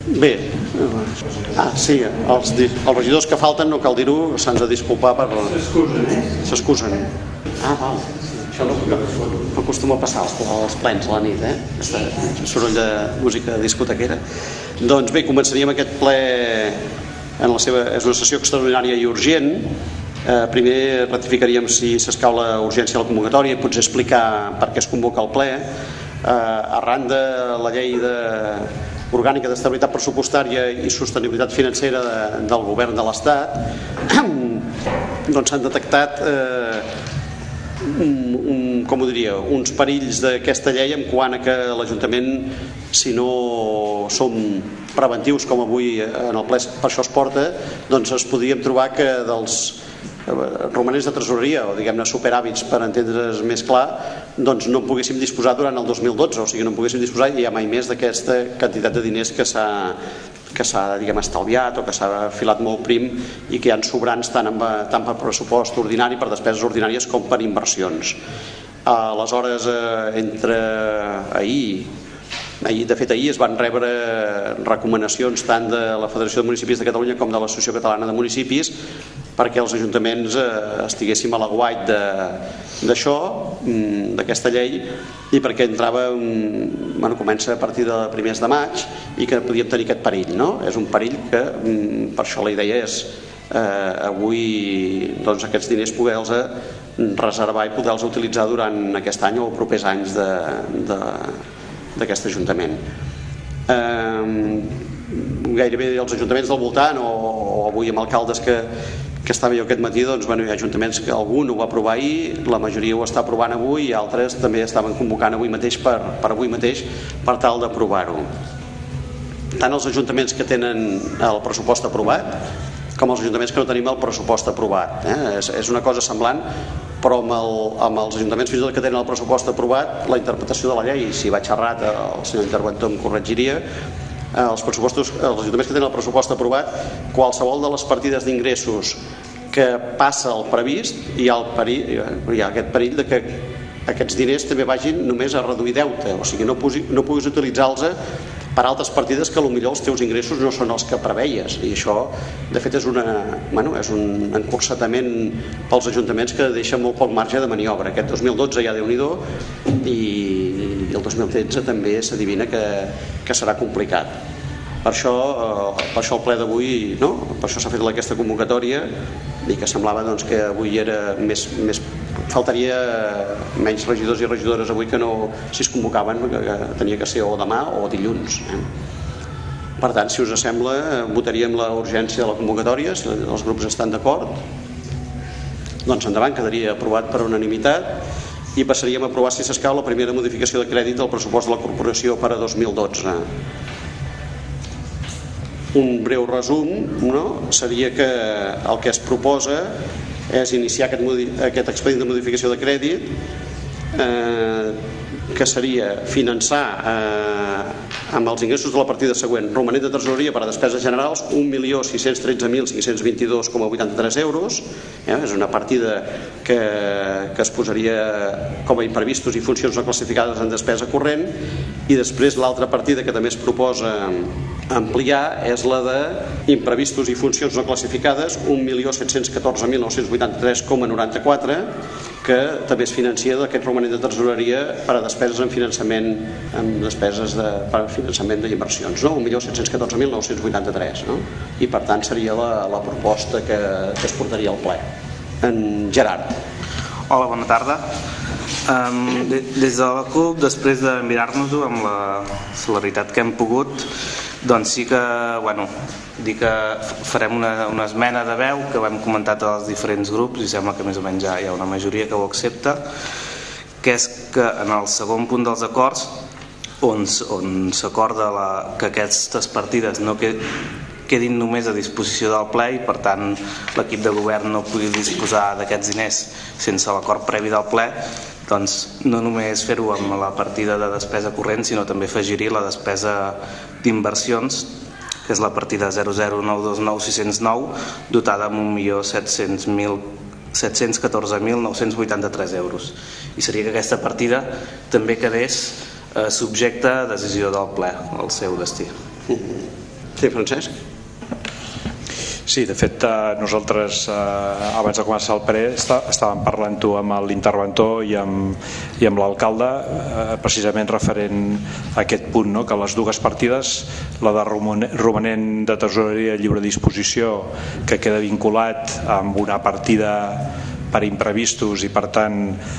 Bé, sí, els regidors que falten, no cal dir-ho, s'han de disculpar per... S'excusen. Val. Això no acostuma a passar als plens a la nit, aquest soroll de música discotequera. Doncs bé, començaríem aquest ple en la seva... És una sessió extraordinària i urgent. Primer ratificaríem si s'escau la urgència de la convocatòria i potser explicar per què es convoca el ple. Arran de la llei orgànica d'estabilitat pressupostària i sostenibilitat financera del govern de l'Estat, doncs s'han detectat uns perills d'aquesta llei en quant a que l'Ajuntament, si no som preventius com avui en el ple per això es porta, doncs es podríem trobar que dels romanents de tresoreria o diguem-ne superàvits, per entendre's més clar, doncs no en poguéssim disposar durant el 2012, o sigui no en poguéssim disposar ja mai més d'aquesta quantitat de diners que s'ha diguem estalviat o que s'ha filat molt prim i que hi ha sobrants tant per pressupost ordinari, per despeses ordinàries com per inversions. Aleshores, entre de fet ahir es van rebre recomanacions tant de la Federació de Municipis de Catalunya com de l'Associació Catalana de Municipis perquè els ajuntaments estiguéssim a l'aguait d'això, d'aquesta llei, i perquè comença a partir de primers de maig i que podíem tenir aquest perill, no? És un perill que, per això la idea és avui doncs, aquests diners poder-los reservar i poder-los utilitzar durant aquest any o propers anys d'aquest Ajuntament. Gairebé els ajuntaments del voltant o avui amb alcaldes que estava jo aquest matí, doncs hi ha ajuntaments que algun ho va aprovar ahir, la majoria ho està aprovant avui i altres també estaven convocant avui mateix per avui mateix per tal d'aprovar-ho. Tant els ajuntaments que tenen el pressupost aprovat com els ajuntaments que no tenim el pressupost aprovat. És una cosa semblant, però amb els ajuntaments fins i tot que tenen el pressupost aprovat, la interpretació de la llei, si vaig errat el senyor interventor em corregiria, els ajuntaments que tenen el pressupost aprovat, qualsevol de les partides d'ingressos que passa el previst, hi ha aquest perill de que aquests diners també vagin només a reduir deute, o sigui no puguis utilitzar-los per altres partides que potser els teus ingressos no són els que preveies, i això de fet és un encursetament pels ajuntaments que deixa molt poc marge de maniobra. Aquest 2012 ja Déu-n'hi-do i el 2013 també s'adivina que serà complicat. Per això el ple d'avui, per això s'ha fet aquesta convocatòria i que semblava que avui era més faltaria menys regidors i regidores avui que no, si es convocaven que tenia que ser o demà o dilluns. Per tant, si us sembla, votaríem la urgència de la convocatòria, si els grups estan d'acord, doncs endavant, quedaria aprovat per unanimitat i passaríem a aprovar, si s'escau, la primera modificació de crèdit del pressupost de la corporació per a 2012. Un breu resum seria que el que es proposa és iniciar aquest expedient de modificació de crèdit que seria finançar amb els ingressos de la partida següent: romanent de tresoreria per a despeses generals 1.613.522,83 euros, és una partida que es posaria com a imprevistos i funcions no classificades en despesa corrent, i després l'altra partida que també es proposa ampliar és la d'imprevistos i funcions no classificades 1.714.983,94, que també es financia d'aquest romanent de tresoreria per a despeses en finançament, amb despeses per a finançament d'inversions, 1.714.983, i per tant seria la proposta que es portaria al ple. En Gerard. Hola, bona tarda. Des de la CUP, després de mirar-nos-ho amb la celeritat que hem pogut, doncs sí que dir que farem una esmena de veu que ho hem comentat als diferents grups i sembla que més o menys ja hi ha una majoria que ho accepta, que és que en el segon punt dels acords on s'acorda que aquestes partides no quedin només a disposició del ple i per tant l'equip de govern no pugui disposar d'aquests diners sense l'acord previ del ple, doncs no només fer-ho amb la partida de despesa corrent, sinó també afegir-hi la despesa d'inversions, que és la partida 00929.609, dotada amb 1.714.983 euros. I seria que aquesta partida també quedés subjecta a decisió del ple, al seu destí. Sí, Francesc? Sí, de fet nosaltres abans de començar el ple estàvem parlant-ho amb l'interventor i amb l'alcalde precisament referent a aquest punt, no? Que les dues partides, la de romanent de tesoreria lliure disposició, que queda vinculat amb una partida per imprevistos i per tant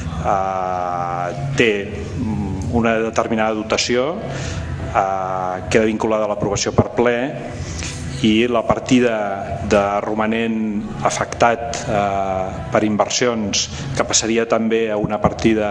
té una determinada dotació, queda vinculada a l'aprovació per ple, i la partida de romanent afectat per inversions, que passaria també a una partida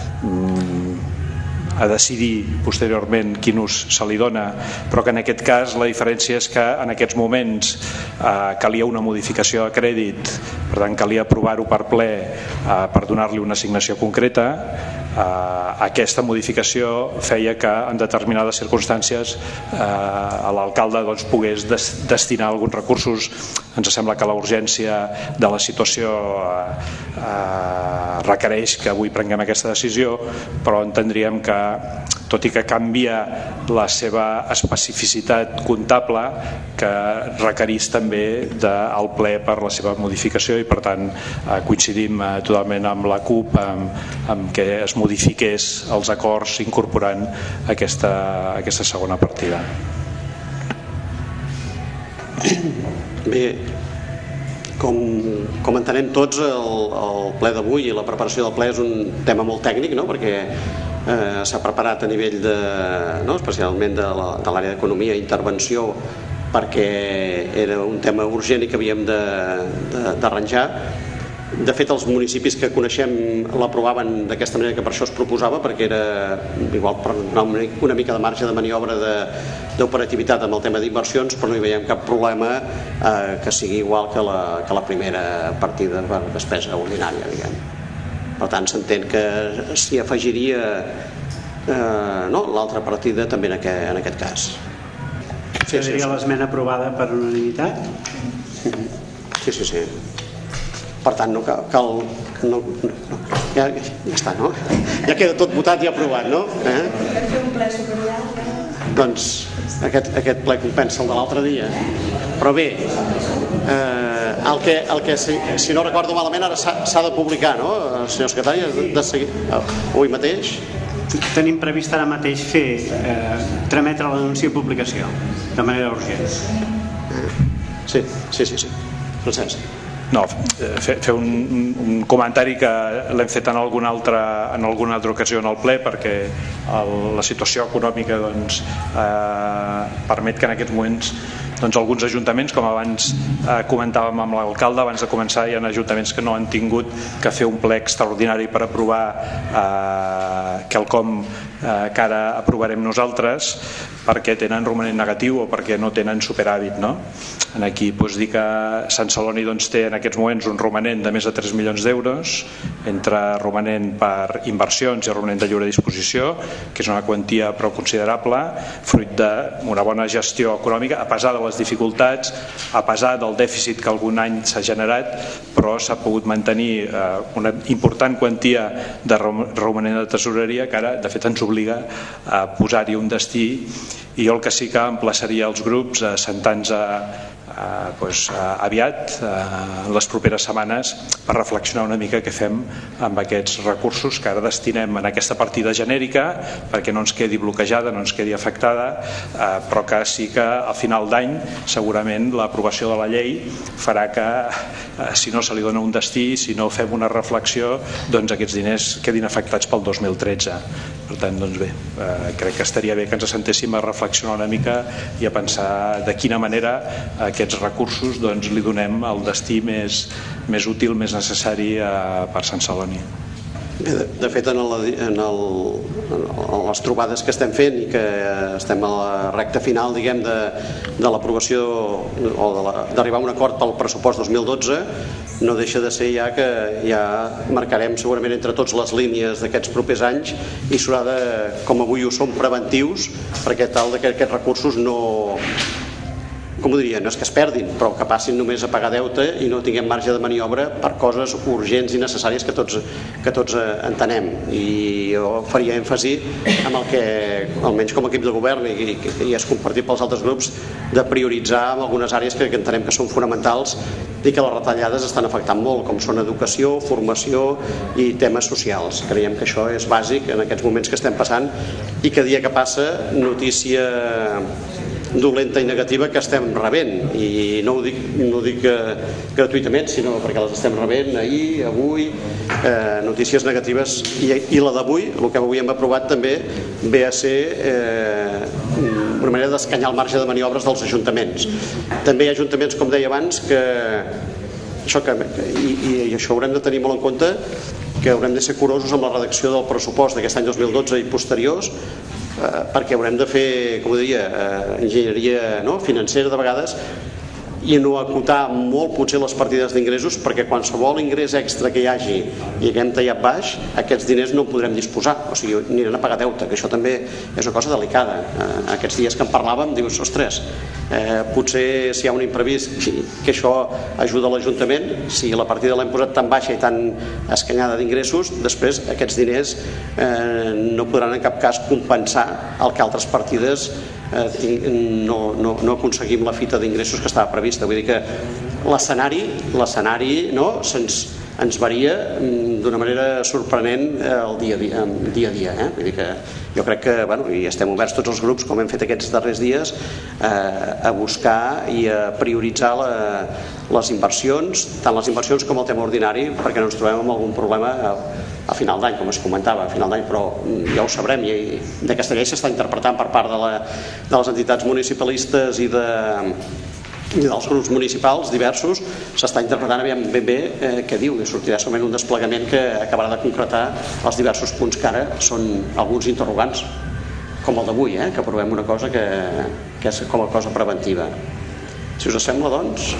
a decidir posteriorment quin ús se li dona, però que en aquest cas la diferència és que en aquests moments calia una modificació de crèdit, per tant calia aprovar-ho per ple per donar-li una assignació concreta. Aquesta modificació feia que en determinades circumstàncies l'alcalde pogués destinar alguns recursos. Ens sembla que la urgència de la situació requereix que avui prenguem aquesta decisió, però entendríem que, tot i que canvia la seva especificitat comptable, que requerís també del ple per la seva modificació, i per tant coincidim totalment amb la CUP amb que es modifiqués els acords incorporant aquesta segona partida. Bé, com entenem tots, el ple d'avui i la preparació del ple és un tema molt tècnic, no? Perquè s'ha preparat a nivell especialment de l'àrea d'economia i intervenció, perquè era un tema urgent i que havíem d'arranjar. De fet, els municipis que coneixem l'aprovaven d'aquesta manera, que per això es proposava, perquè era igual per donar una mica de marge de maniobra d'operativitat amb el tema d'inversions, però no hi veiem cap problema que sigui igual que la primera partida per despesa ordinària, diguem. Per tant, s'entén que s'hi afegiria l'altra partida també en aquest cas. Seria l'esmena aprovada per unanimitat? Sí. Per tant, no cal... Ja està, no? Ja queda tot votat i aprovat, no? Doncs aquest ple compensa el de l'altre dia. Però bé, el que si no recordo malament ara s'ha de publicar, no, senyor secretari? Avui mateix? Tenim previst ara mateix trametre l'anunci i publicació de manera urgent. Sí. Francesc. No, fer un comentari que l'hem fet en alguna altra ocasió en el ple, perquè la situació econòmica permet que en aquests moments alguns ajuntaments, com abans comentàvem amb l'alcalde abans de començar, hi ha ajuntaments que no han tingut que fer un ple extraordinari per aprovar quelcom que ara aprovarem nosaltres, perquè tenen romanent negatiu o perquè no tenen superàvit, no? Aquí dir que Sant Celoni té en aquests moments un romanent de més de 3 milions d'euros, entre romanent per inversions i romanent de lliure disposició, que és una quantia prou considerable, fruit d'una bona gestió econòmica, a pesar de les dificultats, a pesar del dèficit que algun any s'ha generat, però s'ha pogut mantenir una important quantia de romanent de tesoreria que ara de fet ens obliga a posar-hi un destí. I jo el que sí que emplaçaria els grups a sentar-nos aviat, en les properes setmanes, per reflexionar una mica què fem amb aquests recursos que ara destinem en aquesta partida genèrica, perquè no ens quedi bloquejada, no ens quedi afectada, però que sí que al final d'any segurament l'aprovació de la llei farà que, si no se li dona un destí, si no fem una reflexió, aquests diners quedin afectats pel 2013. Per tant, bé, crec que estaria bé que ens assentéssim a reflexionar una mica i a pensar de quina manera aquests recursos li donem el destí més útil, més necessari per Sant Celoni. De fet, en les trobades que estem fent i que estem a la recta final, diguem, de l'aprovació o d'arribar a un acord pel pressupost 2012, no deixa de ser ja que ja marcarem segurament entre tots les línies d'aquests propers anys i s'haurà de, com avui ho som, preventius, perquè tal que aquests recursos no com ho diria, no és que es perdin, però que passin només a pagar deute i no tinguem marge de maniobra per coses urgents i necessàries que tots entenem. I jo faria èmfasi amb el que, almenys com a equip de govern, i és compartit pels altres grups, de prioritzar en algunes àrees que entenem que són fonamentals i que les retallades estan afectant molt, com són educació, formació i temes socials. Creiem que això és bàsic en aquests moments que estem passant i que dia que passa notícia dolenta i negativa que estem rebent, i no ho dic gratuïtament, sinó perquè les estem rebent ahir, avui, notícies negatives, i la d'avui, el que avui hem aprovat també ve a ser una manera d'escanyar el marge de maniobres dels ajuntaments. També hi ha ajuntaments, com deia abans, que i això ho haurem de tenir molt en compte, que haurem de ser curosos amb la redacció del pressupost d'aquest any 2012 i posteriors, perquè haurem de fer, com ho diria, enginyeria financera de vegades, i no acotar molt potser les partides d'ingressos, perquè qualsevol ingrés extra que hi hagi i que hem tallat baix, aquests diners no en podrem disposar, o sigui, aniran a pagar deute, que això també és una cosa delicada. Aquests dies que en parlàvem dius, ostres, potser si hi ha un imprevist que això ajuda l'Ajuntament, si la partida l'hem posat tan baixa i tan escanyada d'ingressos, després aquests diners no podran en cap cas compensar el que altres partides no aconseguim la fita d'ingressos que estava prevista. Vull dir que l'escenari ens varia d'una manera sorprenent el dia a dia. Vull dir que jo crec que i estem oberts tots els grups, com hem fet aquests darrers dies, a buscar i a prioritzar les inversions, tant les inversions com el tema ordinari, perquè no ens trobem amb algun problema a final d'any, com es comentava, a final d'any, però ja ho sabrem, i d'aquesta llei s'està interpretant per part de les entitats municipalistes i dels grups municipals diversos, s'està interpretant aviam ben bé què diu, i sortirà segurament un desplegament que acabarà de concretar els diversos punts que ara són alguns interrogants, com el d'avui, que aprovem una cosa que és com a cosa preventiva. Si us sembla, doncs...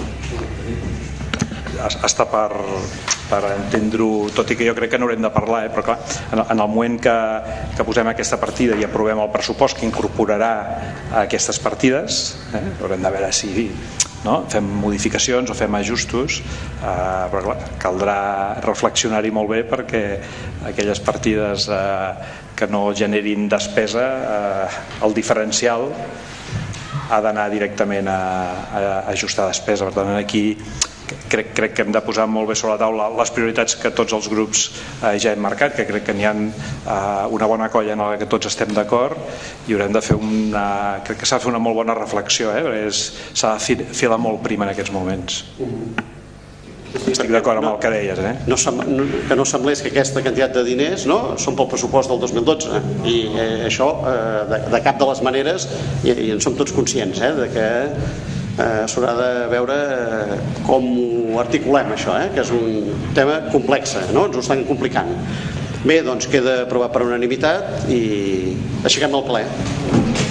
Està per entendre-ho, tot i que jo crec que n'haurem de parlar, però clar, en el moment que posem aquesta partida i aprovem el pressupost que incorporarà aquestes partides, haurem de veure si fem modificacions o fem ajustos, però clar, caldrà reflexionar-hi molt bé, perquè aquelles partides que no generin despesa, el diferencial ha d'anar directament a ajustar despesa. Per tant, aquí crec que hem de posar molt bé sobre la taula les prioritats que tots els grups ja hem marcat, que crec que n'hi ha una bona colla en la que tots estem d'acord, i haurem de fer crec que s'ha de fer una molt bona reflexió, perquè s'ha de filar molt prim en aquests moments. Estic d'acord amb el que deies, que no semblés que aquesta quantitat de diners són pel pressupost del 2012, i això de cap de les maneres, i en som tots conscients de que s'haurà de veure com ho articulem, això, que és un tema complex, ens ho estan complicant. Bé, doncs queda aprovat per unanimitat i aixequem el ple.